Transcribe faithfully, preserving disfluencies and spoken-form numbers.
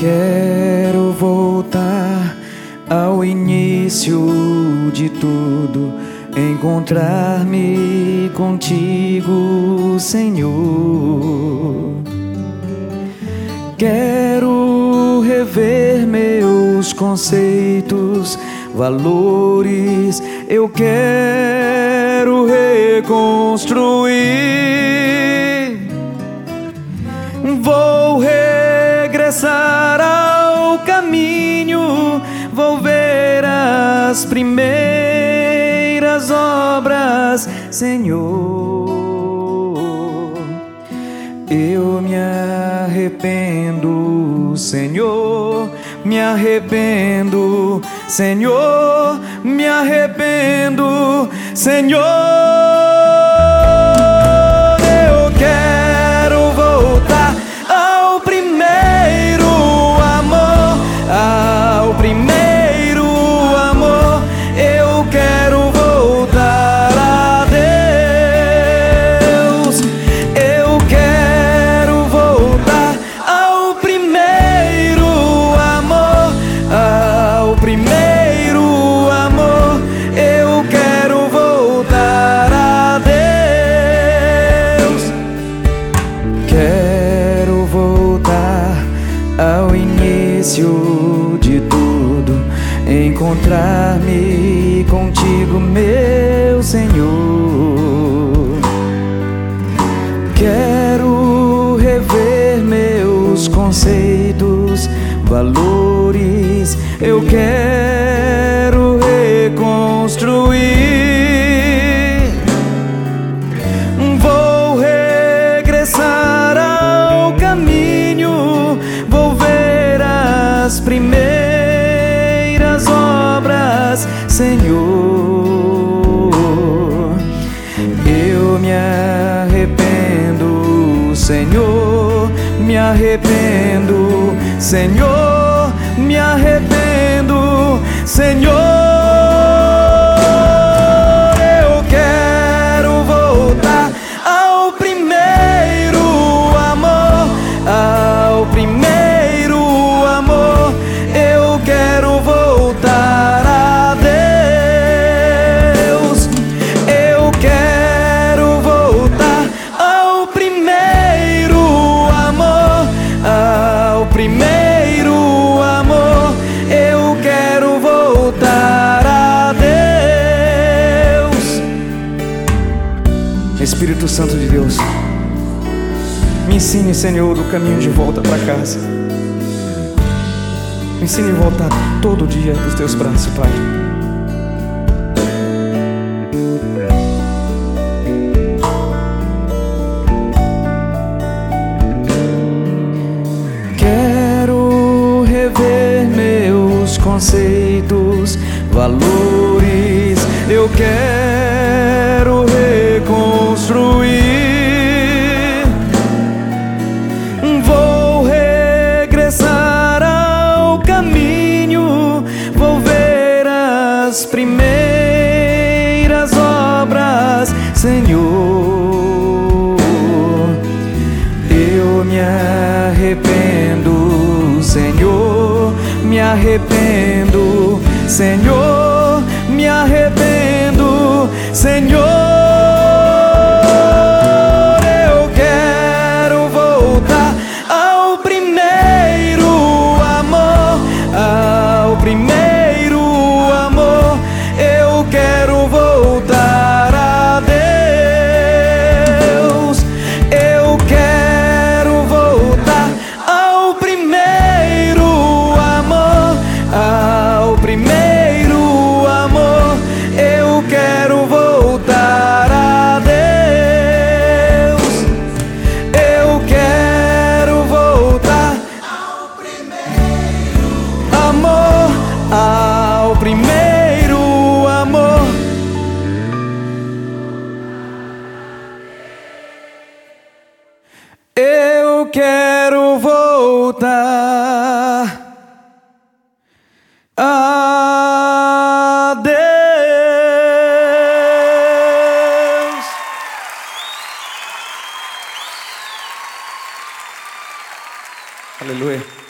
Quero voltar ao início de tudo, encontrar-me contigo, Senhor. Quero rever meus conceitos, valores, eu quero reconstruir. Vou regressar ao caminho, vou ver as primeiras obras, Senhor. Eu me arrependo, Senhor, me arrependo, Senhor, me arrependo, Senhor. Eu quero voltar ao primeiro amor, ao primeiro amor. Eu quero voltar a Deus. Eu quero voltar ao primeiro amor, ao primeiro amor. Eu quero voltar a Deus. Quero voltar ao início de tudo, encontrar-me contigo, meu Senhor. Quero rever meus conceitos, valores, eu quero reconstruir. Vou regressar ao caminho, vou ver as primeiras obras, Senhor. Eu me arrependo, Senhor, me arrependo, Senhor, me arrependo, Senhor. Eu quero voltar ao primeiro amor, ao primeiro amor. Eu quero voltar a Deus. Eu quero voltar ao primeiro amor, ao primeiro amor. Eu quero voltar a Deus. Espírito Santo de Deus, me ensine, Senhor, o caminho de volta para casa. Me ensine a voltar todo dia dos teus braços, Pai. Quero rever meus conceitos, valores, eu quero reconstruir. Vou regressar ao caminho, vou ver as primeiras obras, Senhor. Eu me arrependo, Senhor, me arrependo, Senhor, me arrependo, Senhor. Eu quero voltar ao primeiro amor, ao primeiro amor. Eu quero voltar a Deus. Eu quero voltar ao primeiro amor, ao primeiro amor. Eu quero voltar a Deus. Eu quero voltar ao primeiro amor, ao primeiro amor. Eu quero voltar a Deus. Aleluia.